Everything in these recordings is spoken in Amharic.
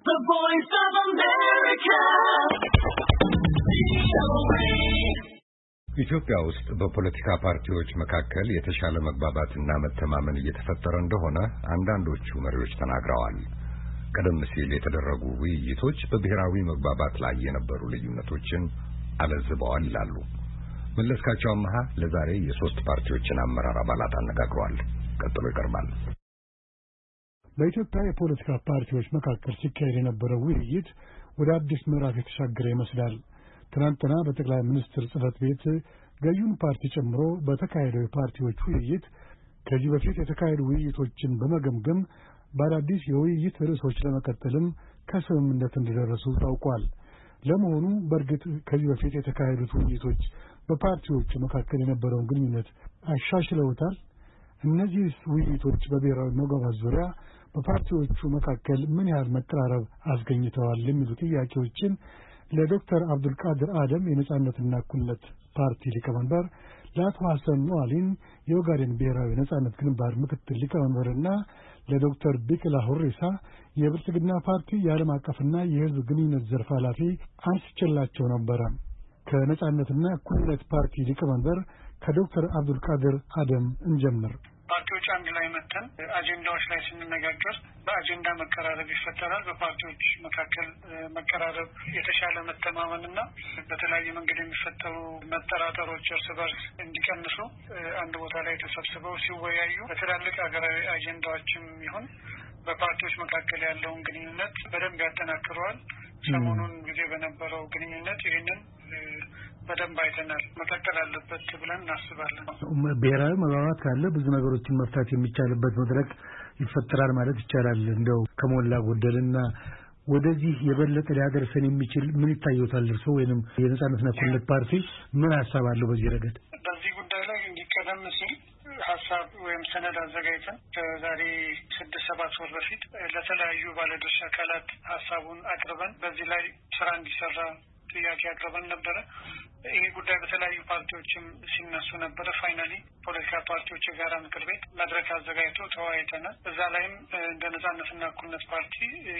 The Voice of America. ኢትዮጵያ ውስጥ በፖለቲካ ፓርቲዎች መካከል የተሻለ መግባባትና መተማመን እየተፈጠረ እንደሆነ አንዳንዶቹ መሪዎች ተናግረዋል። ቀደም ሲል የተደረጉ ውይይቶች በብሔራዊ መግባባት ላይ የነበሩ ልዩነቶችን አለዝበዋል ይላሉ። መለስካቸው አማሃ ለዛሬ የሶስት ፓርቲዎችን አመራር አባላት አነጋግሯል። ቀጥሎ ይቀርባል። በኢትዮጵያ የፖለቲካ ፓርቲዎች መካከል ሲካሄድ የነበረው ውይይት ወደ አዲስ ምዕራፍ የተሻገረ ይመስላል። ትናንትና በጠቅላይ ሚኒስትር ጽሕፈት ቤት ገዢውን ፓርቲ ጨምሮ በተካሄደው የፓርቲዎች ውይይት ከዚህ በፊት የተካሄዱ ውይይቶችን በመገምገም በአዳዲስ የውይይት ርዕሶች ለመቀጠልም ከስምምነት እንደደረሱ ታውቋል። ለመሆኑ በእርግጥ ከዚህ በፊት የተካሄዱት ውይይቶች በፓርቲዎቹ መካከል የነበረውን ግንኙነት አሻሽለውታል? እነዚህ ውይይቶች በብሔራዊ መግባባት ዙሪያ በፓርቲዎቹ መካከል ምን ያህል መቀራረብ አስገኝተዋል የሚሉ ጥያቄዎችን ለዶክተር አብዱልቃድር አደም የነጻነትና እኩልነት ፓርቲ ሊቀመንበር፣ ለአቶ ሐሰን ኑአሊን የኦጋዴን ብሔራዊ ነጻነት ግንባር ምክትል ሊቀመንበርና ለዶክተር ቢቅላ ሁሪሳ የብልጽግና ፓርቲ የዓለም አቀፍና የሕዝብ ግንኙነት ዘርፍ ኃላፊ አንስቼላቸው ነበረ። ከነጻነትና እኩልነት ፓርቲ ሊቀመንበር ከዶክተር አብዱልቃድር አደም እንጀምር። ፓርቲዎች አንድ ላይ መተን አጀንዳዎች ላይ ስንነጋገር በአጀንዳ መቀራረብ ይፈጠራል። በፓርቲዎች መካከል መቀራረብ የተሻለ መተማመንና በተለያየ መንገድ የሚፈጠሩ መጠራጠሮች እርስ በርስ እንዲቀንሱ አንድ ቦታ ላይ ተሰብስበው ሲወያዩ በትላልቅ ሀገራዊ አጀንዳዎችም ይሁን በፓርቲዎች መካከል ያለውን ግንኙነት በደንብ ያጠናክረዋል። ሰሞኑን ጊዜ በነበረው ግንኙነት ይህንን በደንብ አይተናል። መቀጠል አለበት ብለን እናስባለን። ብሔራዊ መግባባት ካለ ብዙ ነገሮችን መፍታት የሚቻልበት መድረክ ይፈጠራል ማለት ይቻላል። እንደው ከሞላ ጎደልና ወደዚህ የበለጠ ሊያደርሰን የሚችል ምን ይታየውታል እርስዎ ወይንም የነጻነትና እኩልነት ፓርቲ ምን ሐሳብ አለው በዚህ ረገድ? በዚህ ጉዳይ ላይ እንዲቀደም ሲል ሀሳብ ወይም ሰነድ አዘጋጅተን ከዛሬ 6-7 ወር በፊት ለተለያዩ ባለድርሻ አካላት ሀሳቡን አቅርበን በዚህ ላይ ስራ እንዲሰራ ጥያቄ አቅርበን ነበረ። ይህ ጉዳይ በተለያዩ ፓርቲዎችም ሲነሱ ነበረ። ፋይናሊ ፖለቲካ ፓርቲዎች የጋራ ምክር ቤት መድረክ አዘጋጅቶ ተወያይተናል። እዛ ላይም እንደ ነጻነትና እኩልነት ፓርቲ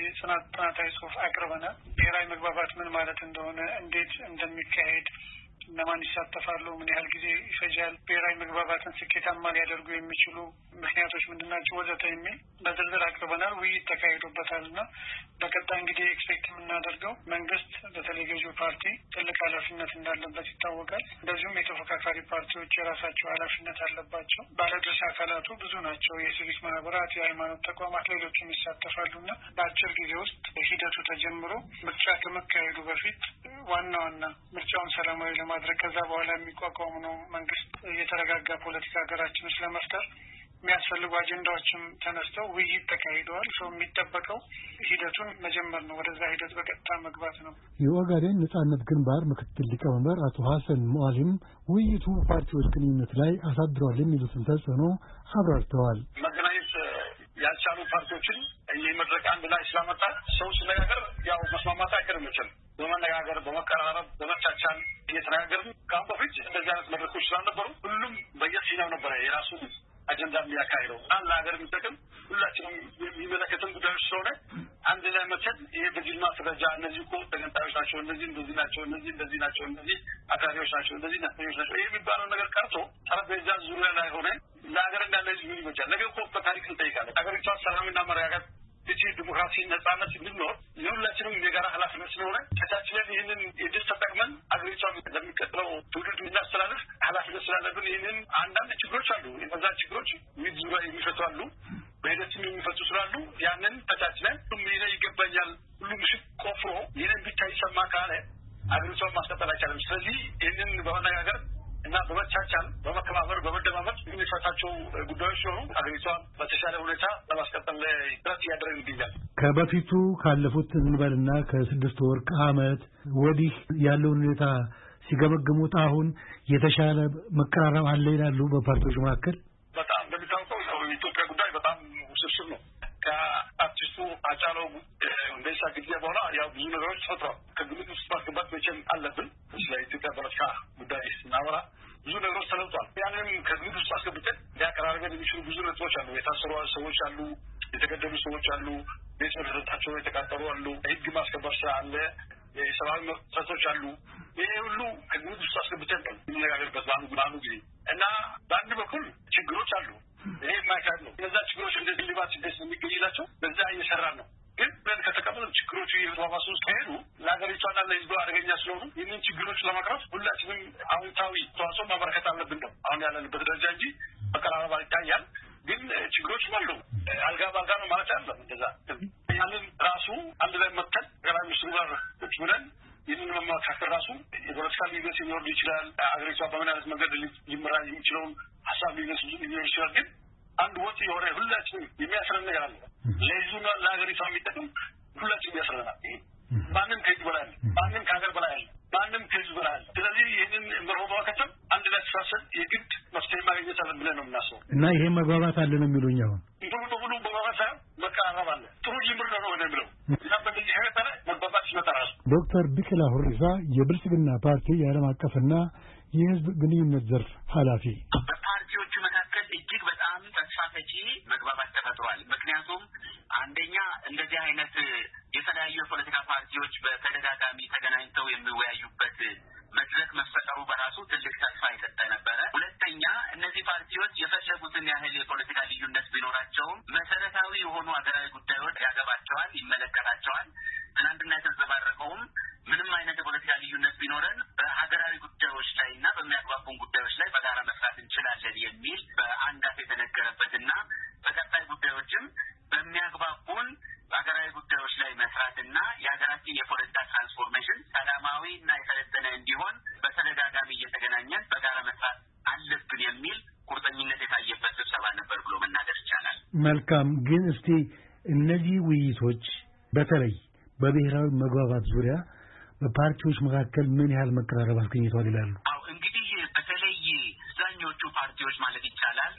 ጥናታዊ ጽሑፍ አቅርበናል። ብሔራዊ መግባባት ምን ማለት እንደሆነ፣ እንዴት እንደሚካሄድ፣ እነማን ይሳተፋሉ፣ ምን ያህል ጊዜ ይፈጃል፣ ብሔራዊ መግባባትን ስኬታማ ሊያደርጉ የሚችሉ ምክንያቶች ምንድናቸው፣ ወዘተ የሚል በዝርዝር አቅርበናል። ውይይት ተካሂዶበታል እና በቀጣይ እንግዲህ ኤክስፔክት የምናደርገው መንግስት በተለይ ገዢው ፓርቲ ትልቅ ኃላፊነት እንዳለበት ይታወቃል። እንደዚሁም የተፎካካሪ ፓርቲዎች የራሳቸው ኃላፊነት አለባቸው። ባለድርሻ አካላቱ ብዙ ናቸው። የሲቪክ ማህበራት፣ የሃይማኖት ተቋማት፣ ሌሎችም ይሳተፋሉና በአጭር ጊዜ ውስጥ ሂደቱ ተጀምሮ ምርጫ ከመካሄዱ በፊት ዋና ምርጫውን ሰላማዊ ለማድረግ ከዛ በኋላ የሚቋቋሙ ነው መንግስት የተረጋጋ ፖለቲካ ሀገራችን ውስጥ ለመፍጠር የሚያስፈልጉ አጀንዳዎችም ተነስተው ውይይት ተካሂደዋል። ሰው የሚጠበቀው ሂደቱን መጀመር ነው። ወደዛ ሂደት በቀጥታ መግባት ነው። የኦጋዴን ነጻነት ግንባር ምክትል ሊቀመንበር አቶ ሐሰን ኑአሊም ውይይቱ ፓርቲዎች ግንኙነት ላይ አሳድረዋል የሚሉትን ተጽዕኖ አብራርተዋል። መገናኘት ያልቻሉ ፓርቲዎችን ይህ መድረክ አንድ ላይ ስላመጣ ሰው ሲነጋገር ያው መስማማት አይቀርም ይችላል። በመነጋገር በመቀራረብ በመቻቻል እየተነጋገርን ከአሁን በፊት እንደዚህ አይነት መድረኮች ስላልነበሩ ሁሉም በየፊናው ነበረ የራሱ አጀንዳ የሚያካሂደው እና ለሀገር የሚጠቅም ሁላችንም የሚመለከትን ጉዳዮች ስለሆነ አንድ ላይ መተን ይሄ በጅል ማስረጃ እነዚህ እኮ ተገንጣዮች ናቸው፣ እነዚህ እንደዚህ ናቸው፣ እነዚህ እንደዚህ ናቸው፣ እነዚህ አክራሪዎች ናቸው፣ እነዚህ ነፍጠኞች ናቸው፣ ይሄ የሚባለው ነገር ቀርቶ ጠረጴዛ ዙሪያ ላይ ሆነ ለሀገር እና ለህዝብ ምን ይመቻል። ነገ እኮ በታሪክ እንጠይቃለን። ሀገሪቷ ሰላምና መረጋጋት ዲሞክራሲ ነጻነት እንድንኖር የሁላችንም የጋራ ኃላፊነት ስለሆነ ከታችለን ይህንን እድል ተጠቅመን አገሪቷን ለሚቀጥለው ትውልድ እናስተላልፍ ኃላፊነት ስላለብን ይህንን አንዳንድ ችግሮች አሉ። እነዛ ችግሮች የሚፈቱ አሉ፣ በሂደትም የሚፈቱ ስላሉ ያንን ተቻችለን ይሄ ይገባኛል ሁሉም ሽቅ ቆፍሮ ይህንን ቢታይ ሰማ ካለ አገሪቷን ማስቀጠል አይቻልም። ስለዚህ ይህንን በመነጋገር እና በመቻቻል በመከባበር በመደማመጥ የሚፈታቸው ጉዳዮች ሲሆኑ አገሪቷን በተሻለ ሁኔታ ለማስቀጠል ጥረት እያደረግን ይገኛል። ከበፊቱ ካለፉት እንበልና ከ6 ወር ከዓመት ወዲህ ያለውን ሁኔታ ሲገመግሙት አሁን የተሻለ መቀራረብ አለ ይላሉ በፓርቲዎች መካከል? በጣም እንደሚታወቀው የኢትዮጵያ ጉዳይ በጣም ውስብስብ ነው። ከአርቲስቱ ሃጫሉ ሁንዴሳ ግድያ በኋላ ያው ብዙ ነገሮች ተፈጥረዋል። ከግምት ውስጥ ማስገባት መቼም አለብን። ስለ ኢትዮጵያ ፖለቲካ ጉዳይ ስናወራ ብዙ ነገሮች ተለውጧል። ያንንም ከግምት ውስጥ አስገብተን ሊያቀራርበን የሚችሉ ብዙ ነጥቦች አሉ። የታሰሩ ሰዎች አሉ፣ የተገደሉ ሰዎች አሉ፣ ቤተሰቦቻቸው የተቃጠሉ አሉ። ህግ ማስከበር ስራ አለ። የሰብአዊ መብቶች አሉ። ይሄ ሁሉ ከግምት ውስጥ አስገብተን የምንነጋገርበት በአንዱ ጊዜ እና በአንድ በኩል ችግሮች አሉ። ይሄ የማይካድ ነው። እነዛ ችግሮች እንደዚህ ልባት ስደት የሚገኝላቸው በዛ እየሰራን ነው። ግን ከተቀበሉ ችግሮቹ እየተባባሱ ከሄዱ ለሀገሪቷና ለህዝቡ አደገኛ ስለሆኑ ይህንን ችግሮች ለመቅረፍ ሁላችንም አዎንታዊ ተዋጽኦ ማበረከት አለብን ነው አሁን ያለንበት ደረጃ እንጂ መቀራረብ ይታያል። ግን ችግሮችም አሉ። አልጋ ባልጋ ነው ማለት አይደለም። እንደዛ ያንን ራሱ አንድ ላይ መጥተን ጠቅላይ ሚኒስትሩ ጋር ቁጭ ብለን ይህንን መመካከል ራሱ የፖለቲካ ልዩነት ሊኖር ይችላል። አገሪቷ በምን አይነት መንገድ ሊመራ የሚችለውን ሀሳብ ሊነሱ ሊኖር ይችላል። ግን አንድ ወጥ የሆነ ሁላችንም የሚያስረን ነገር አለ። ለህዝቡና ለሀገሪቷ የሚጠቅም ሁላችንም ያስረናል። ማንም ከህዝብ በላይ አለ። ማንም ከሀገር በላይ አለ። ማንም ከህዝብ በላይ አለ። ስለዚህ ይህንን መርሆ በመከተል አንድ ላይ ተሳሰብ የግድ መፍትሄ ማግኘት አለ ብለን ነው የምናስበው እና ይሄ መግባባት አለ ነው የሚሉኝ። አሁን ሙሉ በሙሉ መግባባት ሳይሆን መቀራረብ አለ። ጥሩ ጅምር ነው የሚለው እና በዚህ ሄደ መግባባት ይመጣል። ዶክተር ቢቂላ ሁሪሳ የብልጽግና ፓርቲ የዓለም አቀፍና የህዝብ ግንኙነት ዘርፍ ኃላፊ፣ በፓርቲዎቹ መካከል እጅግ በጣም ተስፋ ሰጪ መግባባት ተፈጥሯል። ምክንያቱም አንደኛ እንደዚህ አይነት የተለያዩ የፖለቲካ ፓርቲዎች በተደጋጋሚ ተገናኝተው የሚወያዩበት መድረክ መፈጠሩ በራሱ ትልቅ ተስፋ የሰጠ ነበረ። ሁለተኛ እነዚህ ፓርቲዎች የፈለጉትን ያህል የፖለቲካ ልዩነት ቢኖራቸውም መሰረታዊ የሆኑ ሀገራዊ ጉዳዮች ያገባቸዋል፣ ይመለከታቸዋል። ትናንትና የተንጸባረቀውም ምንም አይነት የፖለቲካ ልዩነት ቢኖረን በሀገራዊ ጉዳዮች ላይ እና በሚያግባቡን ጉዳዮች ላይ በጋራ መስራት እንችላለን የሚል በአንድ አፍ የተነገረበትና በቀጣይ ጉዳዮችም በሚያግባቡን በሀገራዊ ጉዳዮች ላይ መስራትና የሀገራችን የፖለቲካ ትራንስፎርሜሽን ሰላማዊ እና የሰለጠነ እንዲሆን በተደጋጋሚ እየተገናኘን በጋራ መስራት አለብን የሚል ቁርጠኝነት የታየበት ስብሰባ ነበር ብሎ መናገር ይቻላል። መልካም። ግን እስቲ እነዚህ ውይይቶች በተለይ በብሔራዊ መግባባት ዙሪያ በፓርቲዎች መካከል ምን ያህል መቀራረብ አስገኝቷል ይላሉ? አዎ እንግዲህ በተለይ አብዛኞቹ ፓርቲዎች ማለት ይቻላል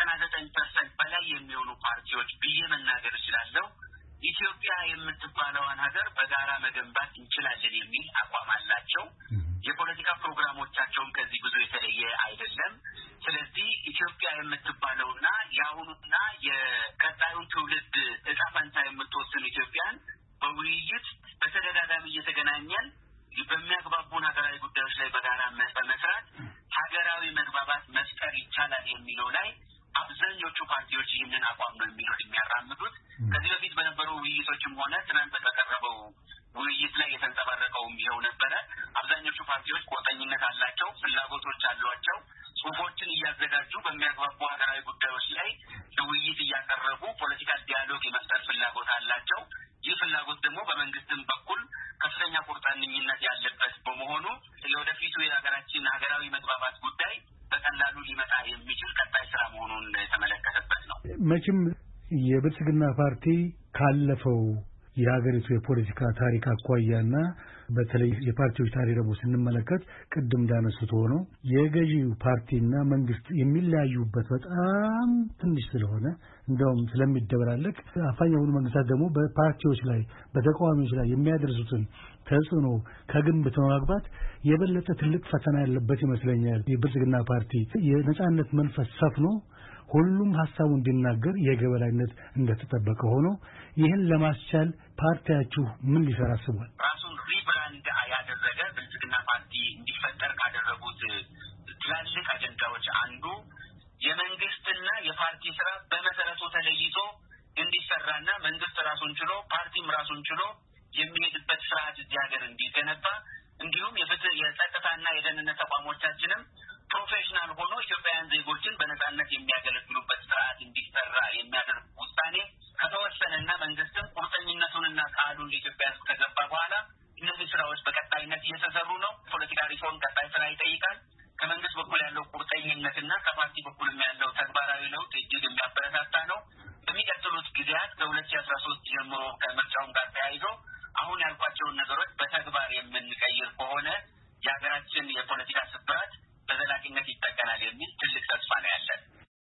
ከ99% በላይ የሚሆኑ ፓርቲዎች ብዬ መናገር እችላለሁ ኢትዮጵያ የምትባለውን ሀገር በጋራ መገንባት እንችላለን የሚል አቋም አላቸው። የፖለቲካ ፕሮግራሞቻቸውም ከዚህ ብዙ የተለየ አይደለም። ስለዚህ ኢትዮጵያ የምትባለውና የአሁኑና የቀጣዩን ትውልድ ዕጣ ፈንታ የምትወስን ኢትዮጵያን በውይይት በተደጋጋሚ እየተገናኘን በሚያግባቡን ሀገራዊ ጉዳዮች ላይ በጋራ በመስራት ሀገራዊ መግባባት መፍጠር ይቻላል የሚለው ላይ አብዛኞቹ ፓርቲዎች ይህንን አቋም ነው የሚያራምዱት። ከዚህ በፊት በነበሩ ውይይቶችም ሆነ ትናንት በተቀረበው ውይይት ላይ የተንጸባረቀውም ይኸው ነበረ። አብዛኞቹ ፓርቲዎች ቁርጠኝነት አላቸው፣ ፍላጎቶች አሏቸው። ጽሁፎችን እያዘጋጁ በሚያግባቡ ሀገራዊ ጉዳዮች ላይ ለውይይት እያቀረቡ ፖለቲካል ዲያሎግ የመፍጠር ፍላጎት አላቸው። ይህ ፍላጎት ደግሞ በመንግስትም በኩል ከፍተኛ ቁርጠኝነት ያለበት በመሆኑ የወደፊቱ የሀገራችን ሀገራዊ መግባባት ጉዳይ በቀላሉ ሊመጣ የሚችል ቀጣይ ስራ መሆኑን የተመለከተበት ነው። መቼም የብልጽግና ፓርቲ ካለፈው የሀገሪቱ የፖለቲካ ታሪክ አኳያና በተለይ የፓርቲዎች ታሪክ ደግሞ ስንመለከት ቅድም እንዳነሱት ሆኖ የገዢው ፓርቲና መንግስት የሚለያዩበት በጣም ትንሽ ስለሆነ እንደውም ስለሚደበላለቅ አፋኝ የሆኑ መንግስታት ደግሞ በፓርቲዎች ላይ በተቃዋሚዎች ላይ የሚያደርሱትን ተጽዕኖ ከግንብ በማግባት የበለጠ ትልቅ ፈተና ያለበት ይመስለኛል። የብልጽግና ፓርቲ የነጻነት መንፈስ ሰፍኖ ሁሉም ሀሳቡ እንዲናገር የገበላይነት እንደተጠበቀ ሆኖ ይህን ለማስቻል ፓርቲያችሁ ምን ሊሰራ አስቧል? ራሱን ሪብራንድ ያደረገ ብልጽግና ፓርቲ እንዲፈጠር ካደረጉት ትላልቅ አጀንዳዎች አንዱ የመንግስትና የፓርቲ ስራ በመሰረቱ ተለይቶ እንዲሰራና መንግስት ራሱን ችሎ ፓርቲም ራሱን ችሎ የሚሄድበት ስርዓት እዚህ ሀገር እንዲገነባ እንዲሁም የፍትህ የጸጥታና የደህንነት ተቋሞቻችንም ፕሮፌሽናል ሆኖ ኢትዮጵያውያን ዜጎችን በነጻነት የሚያገለግሉበት ስርዓት እንዲሰራ የሚያደርግ ውሳኔ ከተወሰነና መንግስትም ቁርጠኝነቱንና ቃሉን ለኢትዮጵያ ሕዝብ ከገባ በኋላ እነዚህ ስራዎች በቀጣይነት እየተሰሩ ነው። ፖለቲካ ሪፎርም ቀጣይ ስራ ይጠይቃል። ከመንግስት በኩል ያለው ቁርጠኝነትና ከፓርቲ በኩል